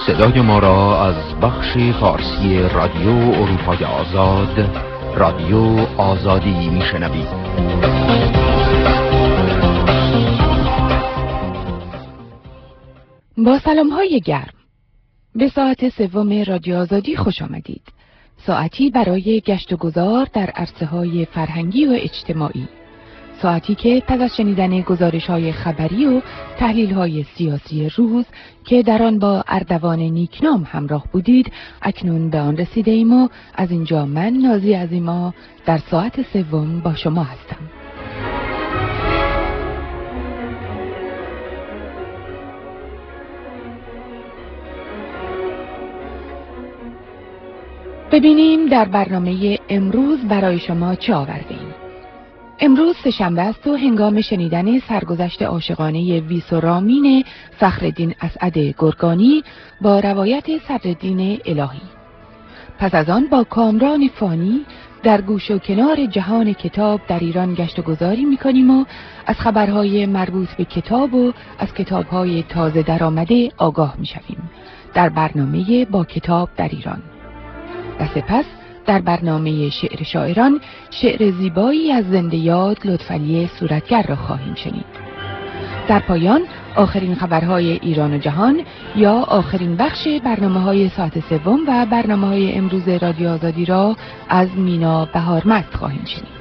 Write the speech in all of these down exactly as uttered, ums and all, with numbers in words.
صدای ما را از بخش فارسی رادیو اروپای آزاد، رادیو آزادی میشنوید. با سلام های گرم به ساعت سوم رادیو آزادی خوش آمدید. ساعتی برای گشت و گذار در عرصه های فرهنگی و اجتماعی، ساعتی که پس از شنیدن گزارش های خبری و تحلیل های سیاسی روز که در آن با اردوان نیکنام همراه بودید، اکنون به آن رسیده ایم و از اینجا من نازی عظیما در ساعت سوم با شما هستم. ببینیم در برنامه امروز برای شما چه آورده‌ایم. امروز سه‌شنبه است و هنگام شنیدن سرگذشت عاشقانه ویس و رامین فخرالدین اسعد گرگانی با روایت صدرالدین الهی. پس از آن با کامران فانی در گوش و کنار جهان کتاب در ایران گشت و گذاری می‌کنیم و از خبرهای مربوط به کتاب و از کتاب‌های تازه درآمده آگاه می‌شویم در برنامه با کتاب در ایران. و سپس در برنامه شعر شاعران شعر زیبایی از زنده یاد لطفعلی صورتگر را خواهیم شنید. در پایان آخرین خبرهای ایران و جهان یا آخرین بخش برنامه‌های ساعت سوم و برنامه‌های امروز رادیو آزادی را از مینا بهارمست خواهیم شنید.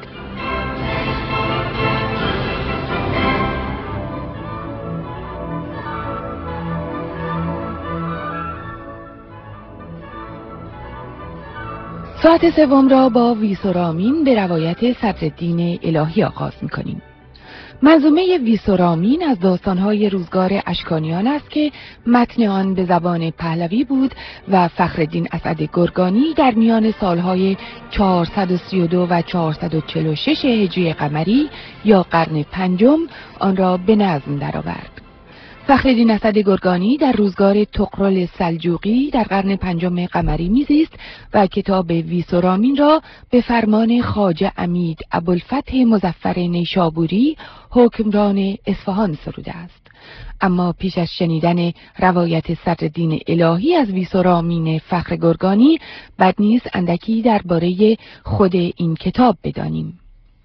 ساعت سوم را با ویس و رامین به روایت صدرالدین الهی آغاز می‌کنیم. منظومه ویس و رامین از داستان‌های روزگار اشکانیان است که متن آن به زبان پهلوی بود و فخرالدین اسعد گرگانی در میان سالهای چهارصد و سی و دو و چهارصد و چهل و شش هجری قمری یا قرن پنجم آن را به نظم درآورد. فخرالدین اسعد گرگانی در روزگار طغرل سلجوقی در قرن پنجم قمری میزیست و کتاب ویس و رامین را به فرمان خواجه عمید ابوالفتح مظفر نیشابوری حکمران اصفهان سروده است. اما پیش از شنیدن روایت صدرالدین الهی از ویس و رامین فخر گرگانی بد نیست اندکی درباره خود این کتاب بدانیم.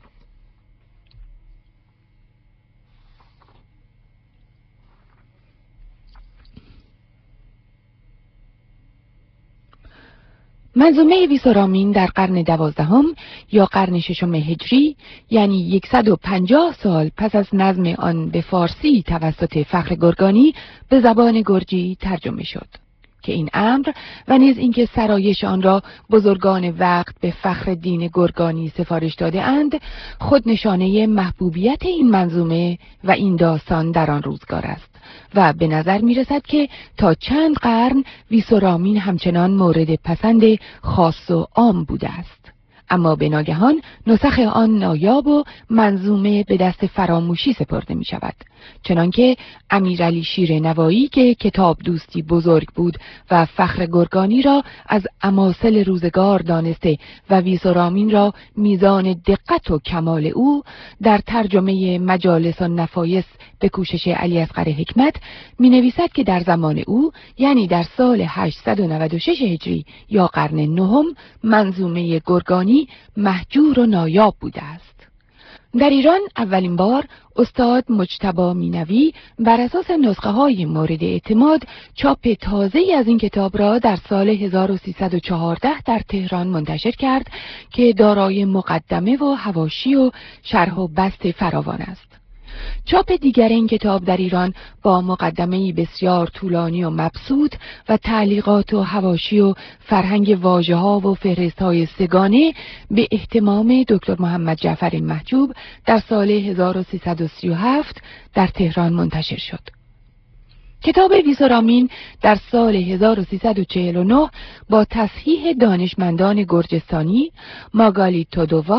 منظومه ویس و رامین در قرن دوازدهم یا قرن ششم هجری یعنی صد و پنجاه سال پس از نظم آن به فارسی توسط فخر گرگانی به زبان گرجی ترجمه شد که این امر و نیز اینکه سرایش آن را بزرگان وقت به فخرالدین گرگانی سفارش داده اند خود نشانه محبوبیت این منظومه و این داستان در آن روزگار است و به نظر می رسد که تا چند قرن ویس و رامین همچنان مورد پسند خاص و عام بوده است. اما به ناگهان نسخ آن نایاب و منظومه به دست فراموشی سپرده می شود. چنانکه امیرعلی شیرنوایی که کتاب دوستی بزرگ بود و فخر گرگانی را از اماثل روزگار دانسته و ویس و رامین را میزان دقت و کمال او در ترجمه مجالس و نفایس به کوشش علی اصغر حکمت می نویسد که در زمان او یعنی در سال هشتصد و نود و شش هجری یا قرن نهم منظومه گرگانی مهجور و نایاب بوده است. در ایران اولین بار استاد مجتبی مینوی بر اساس نسخه های مورد اعتماد چاپ تازه‌ای از این کتاب را در سال هزار و سیصد و چهارده در تهران منتشر کرد که دارای مقدمه و حواشی و شرح و بسط فراوان است. چاپ دیگر این کتاب در ایران با مقدمه‌ای بسیار طولانی و مبسوط و تعلیقات و حواشی و فرهنگ واژه‌ها و فهرست‌های سگانه به اهتمام دکتر محمد جعفر محجوب در سال هزار و سیصد و سی و هفت در تهران منتشر شد. کتاب ویس و رامین در سال هزار و سیصد و چهل و نه با تصحیح دانشمندان گرجستانی ماگالیت تودووا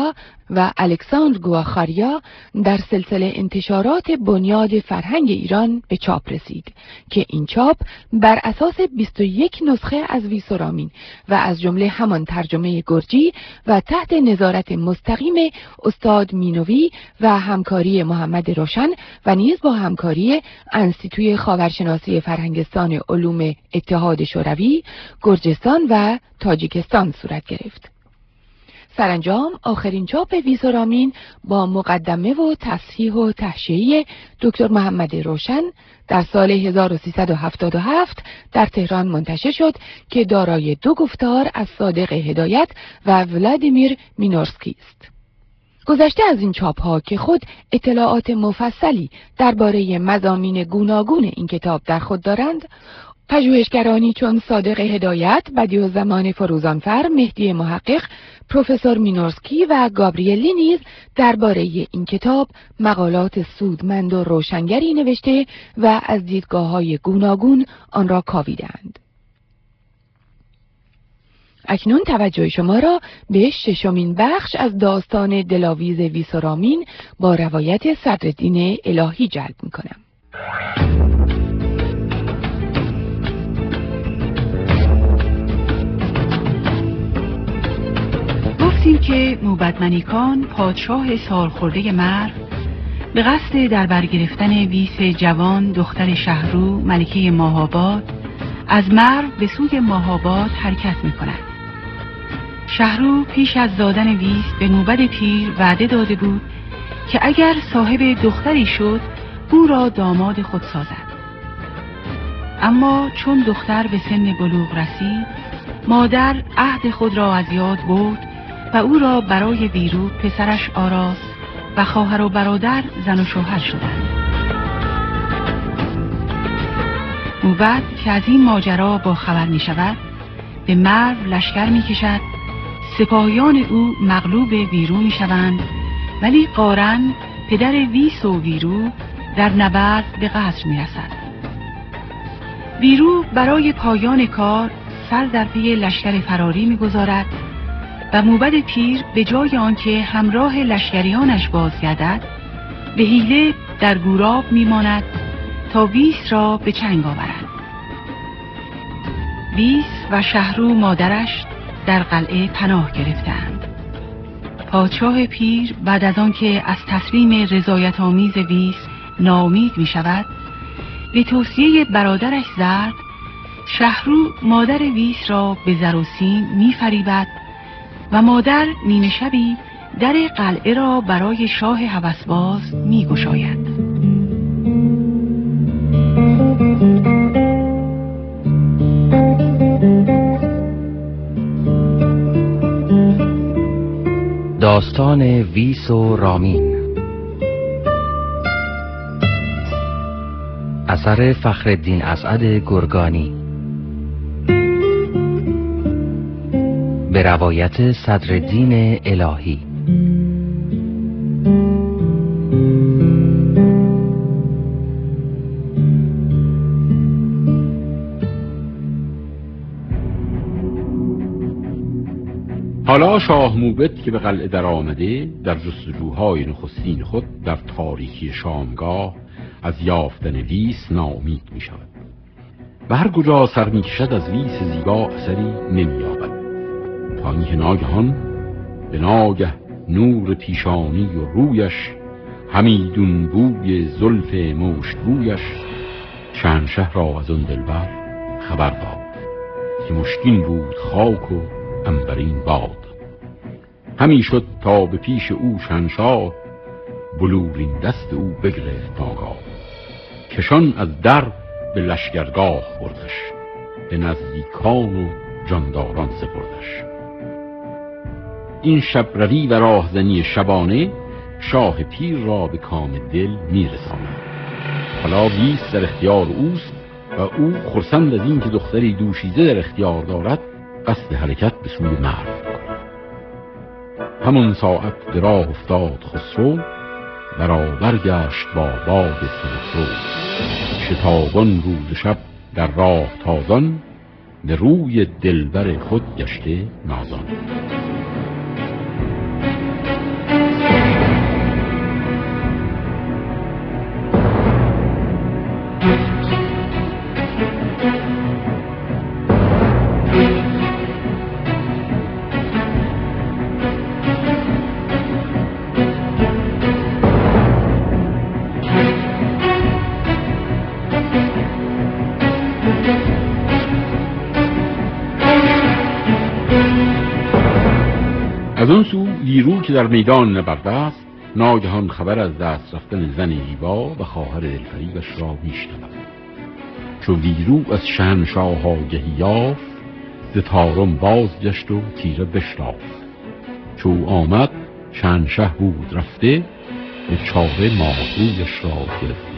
و الکساندر گواخاریا در سلسله انتشارات بنیاد فرهنگ ایران به چاپ رسید که این چاپ بر اساس بیست و یک نسخه از ویسورامین و از جمله همان ترجمه گرجی و تحت نظارت مستقیم استاد مینوی و همکاری محمد روشن و نیز با همکاری انستیتوی خاورشناسی فرهنگستان علوم اتحاد شوروی، گرجستان و تاجیکستان صورت گرفت. سرانجام آخرین چاپ ویسورامین با مقدمه و تصحیح و تحشیه دکتر محمد روشن در سال هزار و سیصد و هفتاد و هفت در تهران منتشر شد که دارای دو گفتار از صادق هدایت و ولادیمیر مینورسکی است. گذشته از این چاپ ها که خود اطلاعات مفصلی درباره مضامین گوناگون این کتاب در خود دارند، پژوهشگرانی چون صادق هدایت، بدیعالزمان فروزانفر، مهدی محقق، پروفسور مینورسکی و گابریلی نیز درباره این کتاب مقالات سودمند و روشنگری نوشته و از دیدگاه‌های گوناگون آن را کاویدند. اکنون توجه شما را به ششمین بخش از داستان دلاویز ویسورامین با روایت صدرالدین الهی جلب می‌کنم. گفتیم که موبدمنیکان پادشاه سالخورده مرو به قصد در بر گرفتن ویس جوان دختر شهرو ملکه ماهآباد از مرو به سوی ماهآباد حرکت می‌کند. شهرو پیش از دادن ویس به موبد پیر وعده داده بود که اگر صاحب دختری شد او را داماد خود سازد. اما چون دختر به سن بلوغ رسید، مادر عهد خود را از یاد برد و او را برای ویرو پسرش آراست و خواهر و برادر زن و شوهر شدند. موبد که از این ماجرا با خبر می شود، به مرو لشکر می کشد. سپاهیان او مغلوب ویرو می شوند، ولی قارن پدر ویس و ویرو در نبرد به قصر می رسد. ویرو برای پایان کار سر در پی لشکر فراری می گذارد و موبد پیر به جای آنکه همراه لشکریانش بازگردد، به حیله در گوراب میماند تا ویس را به چنگ آورد. ویس و شهرو مادرش در قلعه پناه گرفتند. پادشاه پیر بعد از آنکه از تسلیم رضایت آمیز ویس ناامید می شود، به توصیه برادرش زرد، شهرو مادر ویس را به زر و سیم می فریبد و مادر نیمه شبی در قلعه را برای شاه هوسباز می گشاید. داستان ویس و رامین، اثر فخرالدین اسعد گرگانی، به روایت صدرالدین الهی. حالا شاه موبد که به قلعه در آمده، در جستجوهای نخستین خود در تاریکی شامگاه از یافتن ویس ناامید می شود و هر کجا سر می کشد از ویس زیبا اثری نمی یابد، تا اینکه ناگهان به ناگه نور پیشانی و رویش، همیدون بوی زلف مشت بویش، شهنشه را از آن دلبر خبر داد که مشکین بود خاک و عنبرین باد. همی شد تا به پیش او شهنشاه، بلورین دست او بگرفت ناگاه. کشان از در به لشکرگاه بردش، به نزدیکان و جانداران سپردش. این شب روی و راهزنی شبانه، شاه پیر را به کام دل میرساند. حالا ویس در اختیار اوست و او خرسند از این که دختری دوشیزه در اختیار دارد، قصد حرکت به سوی مرو کند. همون ساعت به راه افتاد خسرو، برابر گشت با باد سرخرو. شتابان روز شب در راه تازان، به روی دلبر خود گشته نازان. از اون سو ویرو که در میدان نبرد است ناگهان خبر از دست رفتن زن زیبا و خواهر دلفریبش را میشنود. چو ویرو از شهنشاه آگهی یافت ز طارم باز گشت و تیره بشتافت. چو آمد شهنشه بود رفته به چاره ماهرویش را گرفته.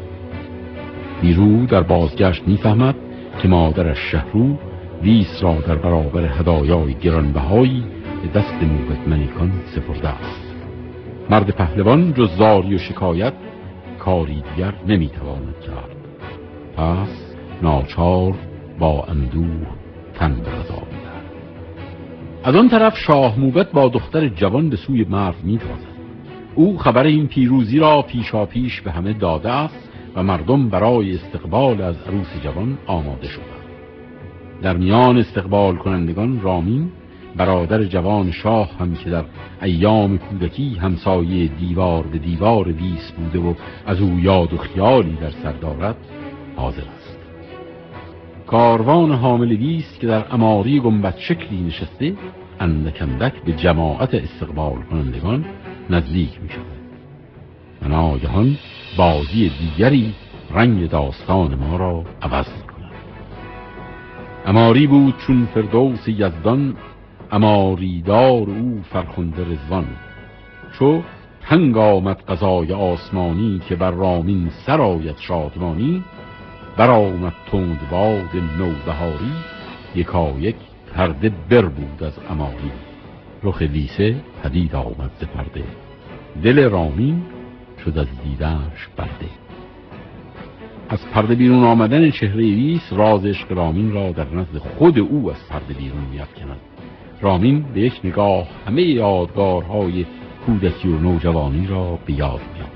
ویرو در بازگشت میفهمد که مادرش شهرو ویس را در برابر هدایای گرانبهایی به دست موبد منیکان سپرده است. مرد پهلوان جز زاری و شکایت کاری دیگر نمیتواند کرد. پس ناچار با اندوه تن به غذا می‌دهد. از آن طرف شاه موبد با دختر جوان به سوی مرو می‌تازد. او خبر این پیروزی را پیشا پیش به همه داده است و مردم برای استقبال از عروس جوان آماده شدند. در میان استقبال کنندگان رامین برادر جوان شاه هم که در ایام کودکی همسایه دیوار به دیوار ویس بوده و از او یاد و خیالی در سر دارد حاضر است. کاروان حامل ویس که در عماری گنبد شکلی نشسته اندک اندک به جماعت استقبال کنندگان نزدیک می شود و ناگهان بازی دیگری رنگ داستان ما را عوض می کند. عماری بود چون فردوس یزدان عماریدار او فرخنده رضوان. چو تنگ آمد قضای آسمانی که بر رامین سرآید شادمانی. برآمد تند باد نوبهاری یکایک پرده بر بود از عماری. رخ ویسه پدید آمد ز پرده دل رامین شد از دیدنش برده. از پرده بیرون آمدن چهره ویس راز عشق رامین را در نزد خود او از پرده بیرون می‌افکند. رامین به یک نگاه همه یادگارهای کودکی و نوجوانی را به یاد می‌آورد.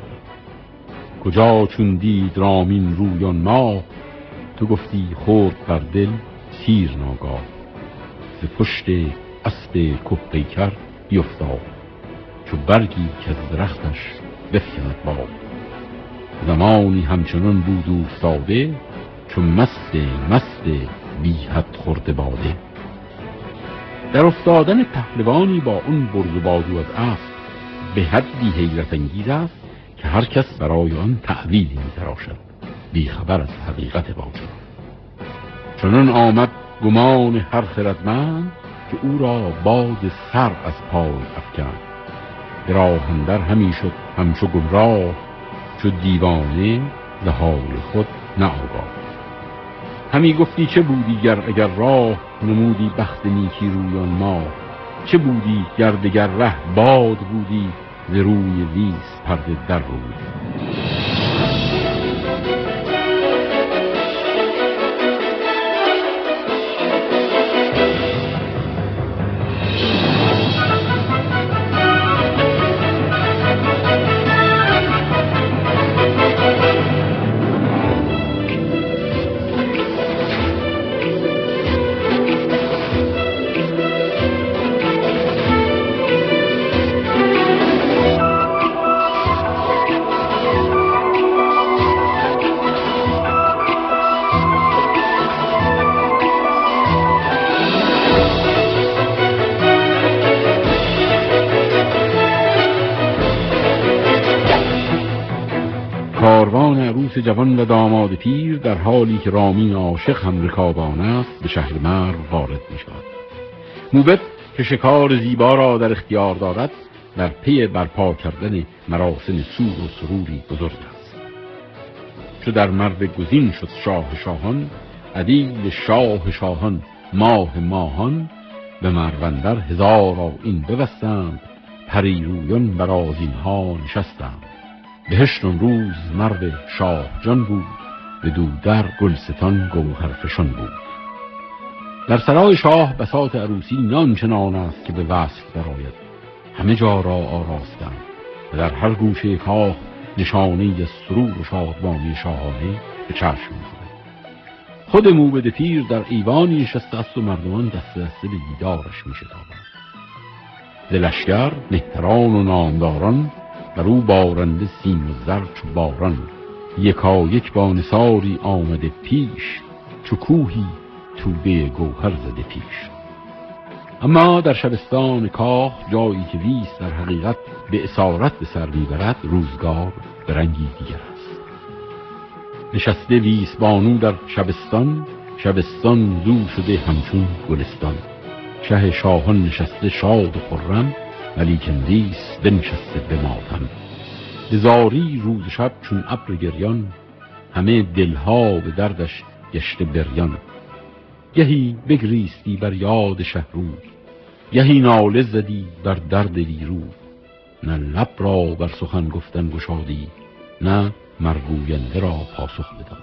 کجا چون دید رامین رویان ماه تو گفتی خورد بر دل تیر ناگاه. ز پشت اسب که پیکر بیفتاد چو برگی که از درختش بفکند باد. زمانی همچنان بود افتاده چو مست مست بی حد خورده باده. در افتادن پهلوانی با اون برز و بازو از اسب به حدی حیرت انگیز است که هر کس برای آن تأویلی می‌تراشد بی خبر از حقیقت واقعه. چنان آمد گمان هر خردمند که او را باد سر از پای افکند. به راه اندر همی شد همچو گمراه چو دیوانه ز حال خود نه آگاه. همی گفتی چه بودی گر اگر راه نمودی بخت نیکی رویان ما. چه بودی گر دگر ره باد بودی ز روی ویس پرده در بود. کاروان عروس جوان و داماد پیر در حالی که رامین عاشق هم رکابانه است به شهر مرو وارد می شود. موبد که شکار زیبا را در اختیار دارد در پی برپا کردن مراسم سور و سروری بزرگ است. چو در مرو گزین شد شاه شاهان عدیل شاه شاهان ماه ماهان. به مروندر هزار آیین ببستند پریرویان بر آذینها نشستند. بهشت اون روز مرو شاه جان بود بدو در گلستان گوهر فشان بود. در سرای شاه بساط عروسی نان چنان است که به وصف درآید. همه جا را آراستند و در هر گوشه کاخ نشانه از سرور و شادمانی شاهانه به چشم می‌خورد. خود موبد پیر در ایوانی نشسته است و مردمان دست دسته به دیدارش می‌شتابند. ز لشکر مهتران و نامداران بر او بارنده سیم و زر چو باران. یکایک با نثاری آمده پیش چو کوهی توده گوهر زده پیش. اما در شبستان کاخ، جایی که ویس در حقیقت به اسارت به سر میبرد، روزگار به رنگی دیگر است. نشسته ویس بانو در شبستان، شبستان زو شده همچون گلستان. شه شاهان نشسته شاد و خرم، ولیکن ویس بنشسته به ماتم. هزاری روز شب چون ابر گریان، همه دلها به دردش گشته بریان. گهی بگریستی بر یاد شهروز، گهی ناله زدی بر درد دیروز. نه لب را بر سخن گفتن گشادی، نه مرگوینده را پاسخ بدادی.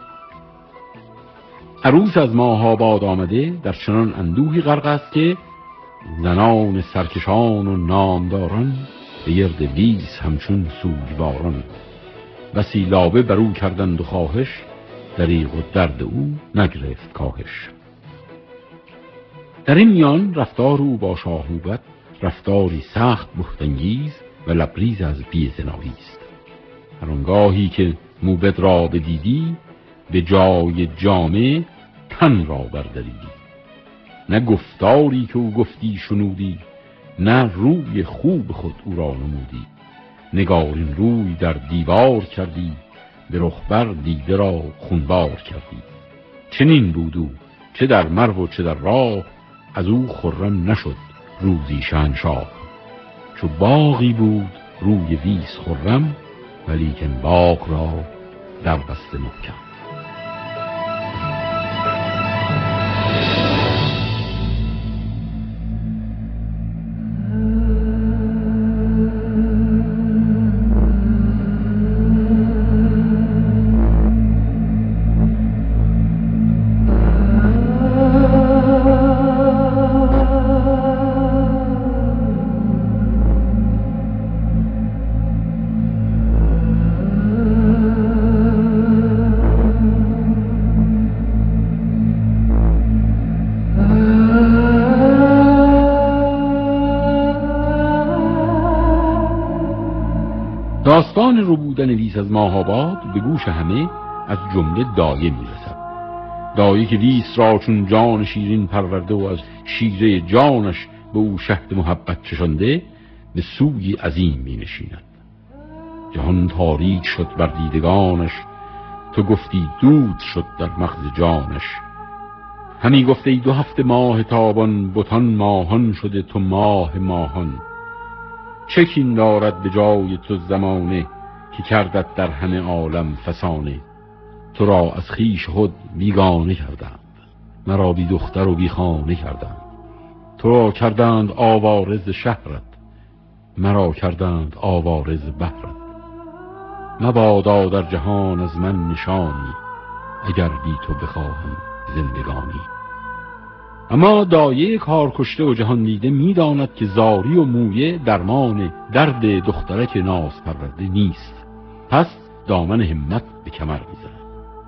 عروس از ماهآباد آمده در چنان اندوهی غرق است که زنان سرکشان و نامداران به گرد ویس همچون سوگواران. بسی لابه بر او کردند و خواهش، دریغ و درد او نگرفت کاهش. در این میان رفتار او با شاه موبد رفتاری سخت بهت‌انگیز و لبریز از بی‌اعتنایی است. هر آنگاهی که موبد را بدیدی، به جای جامه تن را بردریدی. نه گفتاری که او گفتی شنودی، نه روی خوب خود او را نمودی. نگارین روی در دیوار کردی، به رخبر دیده را خونبار کردی. چنین بود او چه در مرو و چه در راه، از او خرم نشد روزی شهنشاه. چو باغی بود روی ویس خرم، ولیکن باغ را در بسته محکم. داستان ربودن ویس از ماهآباد به گوش همه از جمله دایه میرسد. دایه که ویس را چون جان شیرین پرورده و از شیره جانش به او شهد محبت چشانده، به سوی عظیم می نشیند. جهان تاریک شد بر دیدگانش، تو گفتی دود شد در مغز جانش. همی گفته ای دو هفته ماه تابان، بتان ماهان شده تو ماه ماهان. چه کین دارد به جای تو زمانه، که کردت در همه عالم فسانه. تو را از خویش خود بیگانه کردند، مرا بی دختر و بی خانه کردند. تو را کردند آوارز شهرت، مرا کردند آوارز بهرت. مبادا در جهان از من نشانی، اگر بی تو بخواهم زندگانی. اما دایه کار کشته و جهان دیده می داند که زاری و مویه درمان درد دخترک ناز پرورده نیست. پس دامن همت به کمر می زند.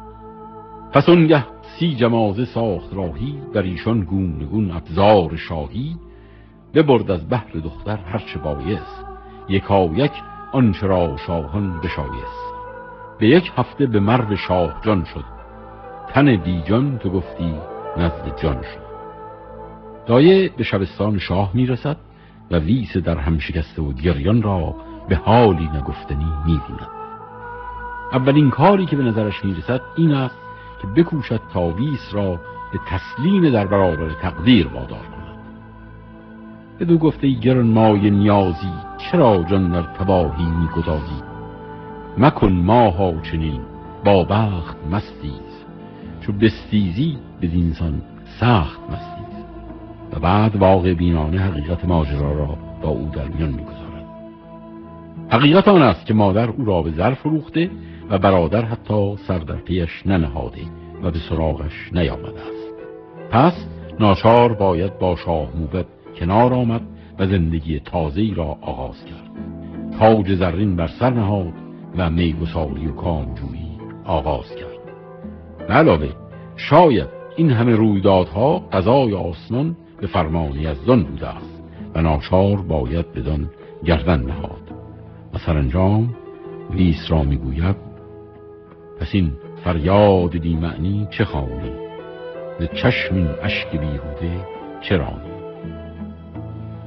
پس اونگه سی جمازه ساخت راهی، در ایشان گونه گون ابزار شاهی. ببرد از بهر دختر هرچه بایست، یکا یک آنچه را شاهان بشایست. به یک هفته به مرو شاه جان شد، تن بی جان تو گفتی نزد جان شد. دایه به شبستان شاه می رسد و ویس در هم شکسته و گریان را به حالی نگفتنی می بیند. اولین کاری که به نظرش می رسد این است که بکوشد تا ویس را به تسلیم در برابر تقدیر وادار کند. بدو گفته ای گران مای نیازی، چرا جان در تباهی می گدازی. مکن ماها چنین با بخت مستیز، چو بستیزی بدینسان سخت مستیز. و بعد واقع بینانه حقیقت ماجرا را با او در میان می‌گذارد. حقیقت آن است که مادر او را به زر فروخته و برادر حتی سر در پیش ننهاده و به سراغش نیامده است. پس ناچار باید با شاه موبد کنار آمد و زندگی تازه‌ای را آغاز کرد. تاج زرین بر سر نهاد و میگساری و کامجویی آغاز کرد. به علاوه شاید این همه رویدادها قضای آسمان به فرمان یزدان بوده است و ناچار باید بدان گردن نهاد. و سرانجام ویس را میگوید پس این فریاد بی معنی چه خوانی، ز چشم این اشک بیهوده چه رانی.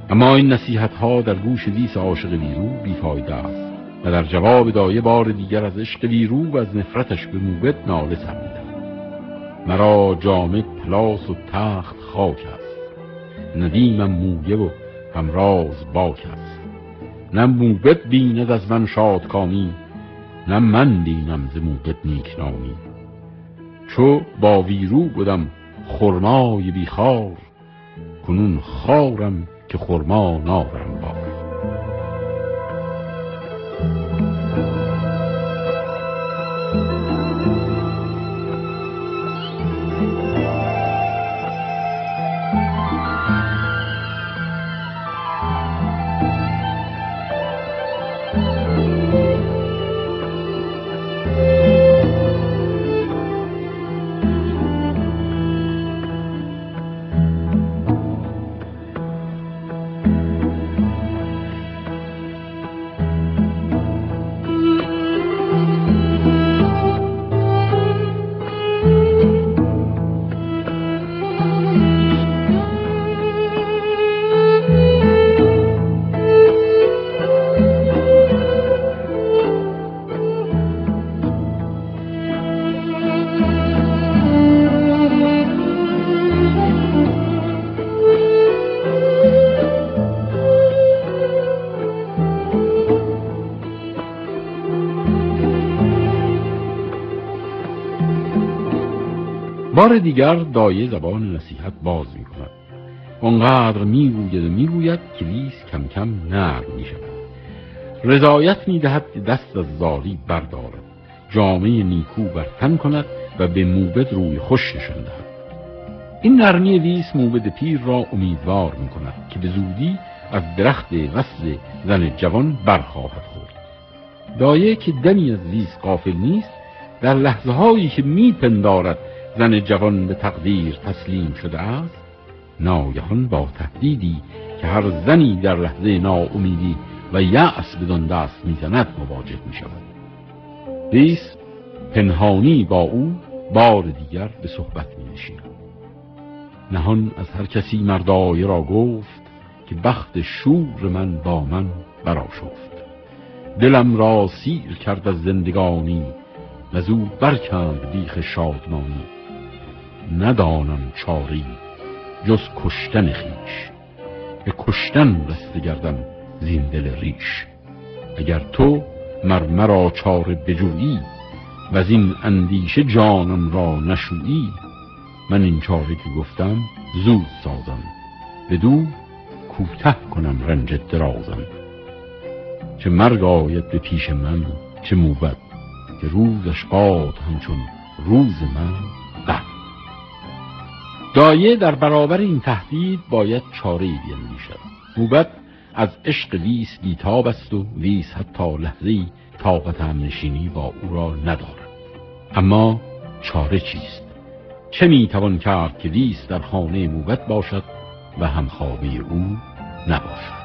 اما این نصیحت ها در گوش ویس عاشق ویرو بیفایده است و در جواب دایه بار دیگر از عشق ویرو و از نفرتش به موبد ناله سر می‌دهد. مرا جامه پلاس و تخت خاک است، ندیمم مویه و همراز باک است. نه موبد بیند از من شادکامی، نه من بینم ز موبد نیکنامی. چو با ویرو بودم خرمای بیخار، کنون خارم که خرما نارم بار. بار دیگر دایه زبان نصیحت باز می کند. اونقدر می گوید و می گوید که ویس کم کم نرم می شود. رضایت می دهد که دست از زاری بردارد، جامعه نیکو بر تن کند و به موبد روی خوش نشان دهد. این نرمی ویس موبد پیر را امیدوار می کند که به زودی از درخت وصل زن جوان برخواهد خورد. دایه که دمی از ویس غافل نیست، در لحظه هایی که می پندارد زن جوان به تقدیر تسلیم شده است، ناگهان با تهدیدی که هر زنی در لحظه ناامیدی و یأس بدان دست میزند مواجه می شود. ویس پنهانی با او بار دیگر به صحبت می نشیند. نهان از هر کسی مردایه را گفت که بخت شور من با من برآشفت. دلم را سیر کرد از زندگانی، و زو برکند بیخ شادمانی. ندانم چاری جز کشتن خیش، به کشتن رسته گردم زین دل ریش. اگر تو مر مرا چاره بجویی، و از این اندیشه جانم را نشویی، من این چاره که گفتم زود سازم، بدو کوته کنم رنج درازم. چه مرگ آید به پیش من چه موبد، که روزش باد همچون روز من بد. دایه در برابر این تهدید باید چاره‌ای بیندیشد. موبد از عشق ویس بی‌تاب است و ویس حتی لحظه‌ای طاقت همنشینی با او را ندارد. اما چاره چیست؟ چه میتوان کرد که ویس در خانه موبد باشد و همخوابه او نباشد؟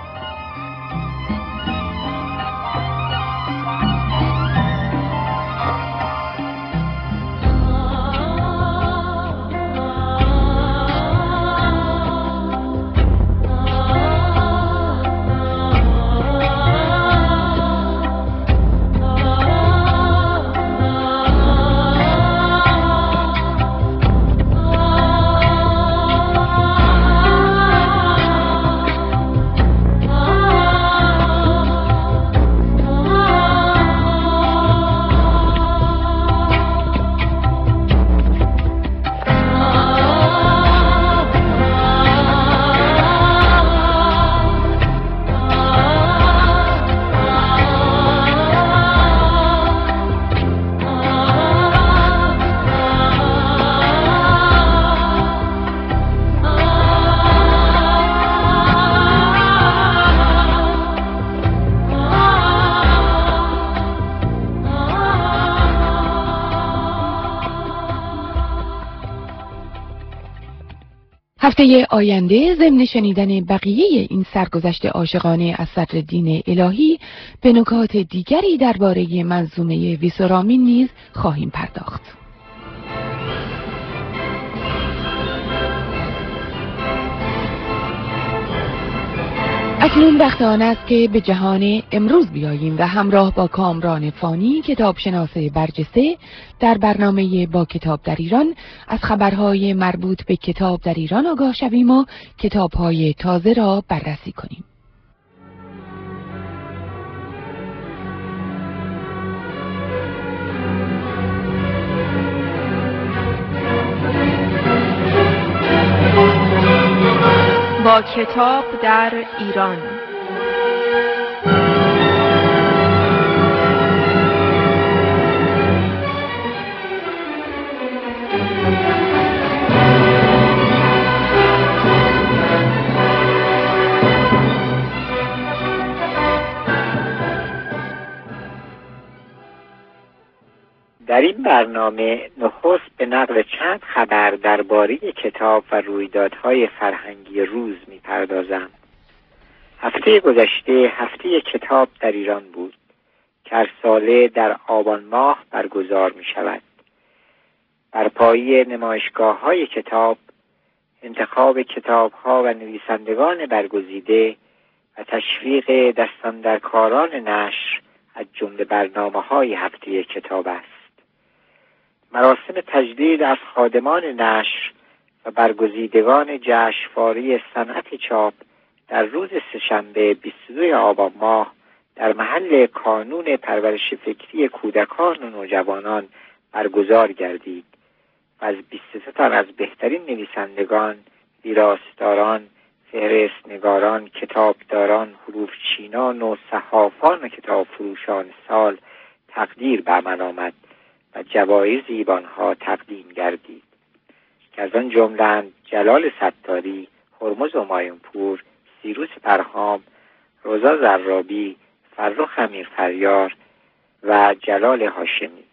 هفته آینده ضمن شنیدن بقیه این سرگذشت عاشقانه از صدرالدین الهی به نکات دیگری درباره منظومه ویسارامین نیز خواهیم پرداخت. اکنون وقت آن است که به جهان امروز بیاییم و همراه با کامران فانی کتابشناس برجسته در برنامه با کتاب در ایران از خبرهای مربوط به کتاب در ایران آگاه شویم و کتابهای تازه را بررسی کنیم. با کتاب در ایران. در این برنامه نخست به نقل چند خبر درباره کتاب و رویدادهای فرهنگی روز می‌پردازم. هفته گذشته هفته کتاب در ایران بود که هر ساله در آبان ماه برگزار می‌شود. بر پایه نمایشگاه‌های کتاب، انتخاب کتاب‌ها و نویسندگان برگزیده و تشویق دستاندرکاران نشر از جمله برنامه‌های هفته کتاب است. مراسم تجدید از خادمان نشر و برگزیدگان جشنواره صنعت چاپ در روز سه‌شنبه بیست و دوم آبان ماه در محل کانون پرورش فکری کودکان و نوجوانان برگزار گردید و از بیست و سه تن از بهترین نویسندگان، ویراستاران، فهرستنگاران، کتابداران، حروفچینان و صحافان و کتاب فروشان سال تقدیر به عمل آمد و جوایزی به آنها تقدیم گردید که از آن جمله‌اند جلال ستاری، هرمز همایونپور، سیروس پرهام، رضا زرابی، فرخ امیرفریار و جلال هاشمی.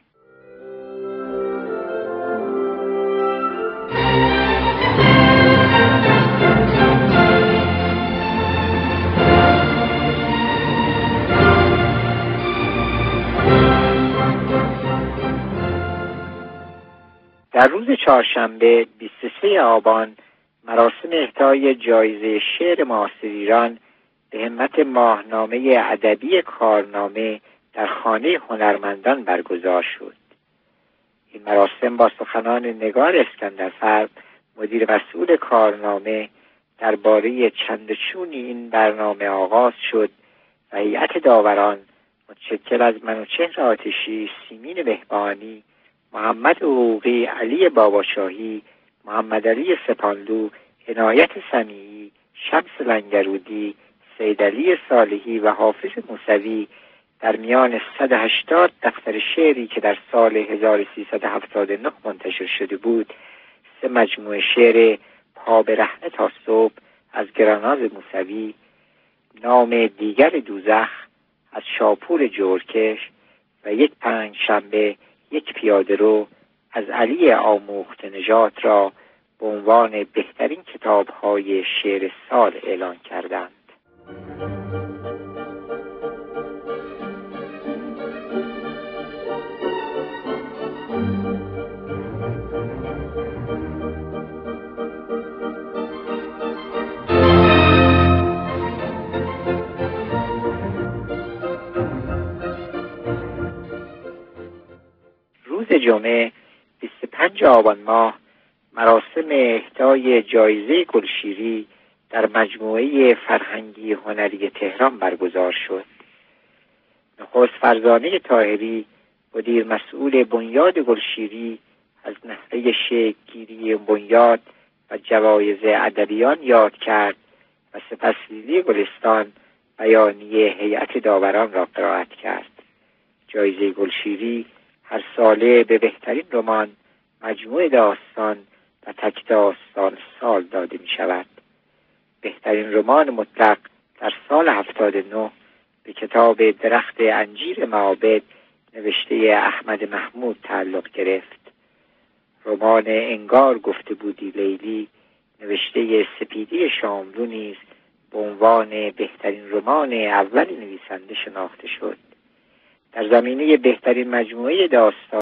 در روز چهارشنبه بیست و سوم آبان مراسم اهدای جایزه شعر معاصر ایران به همت ماهنامه ادبی کارنامه در خانه هنرمندان برگزار شد. این مراسم با سخنان نگار اسکندرفر، مدیر مسئول کارنامه، درباره چند و چون این برنامه آغاز شد و هیئت داوران متشکل از منوچهر آتشی، سیمین بهبانی، محمد حقوقی، علی باباشاهی، محمد علی سپانلو، عنایت سمیعی، شمس لنگرودی، سید علی صالحی و حافظ موسوی در میان صد و هشتاد دفتر شعری که در سال هزار و سیصد و هفتاد و نه منتشر شده بود، سه مجموعه شعر پا به رهنه تا صبح از گراناز موسوی، نام دیگر دوزخ از شاپور جورکش و یک پنج شنبه یک پیاده رو از علی آموخته نژاد را به عنوان بهترین کتاب‌های شعر سال اعلان کردند. روز جمعه بیست و پنجم آبان ماه مراسم اهدای جایزه گلشیری در مجموعه فرهنگی هنری تهران برگزار شد. نخست فرزانه طاهری، مدیر مسئول بنیاد گلشیری، از نحوه شکل‌گیری بنیاد و جوایز ادبیان یاد کرد و سپس لیلی گلستان بیانیه هیئت داوران را قرائت کرد. جایزه گلشیری هر ساله به بهترین رمان، مجموعه داستان و تک داستان سال داده می شود. بهترین رمان مطلق در سال هفتاد و نه به کتاب درخت انجیر معابد نوشته احمد محمود تعلق گرفت. رمان انگار گفته بودی لیلی نوشته سپیدی شاملو نیز به عنوان بهترین رمان اول نویسنده شناخته شد. در زمینه بهترین مجموعه داستان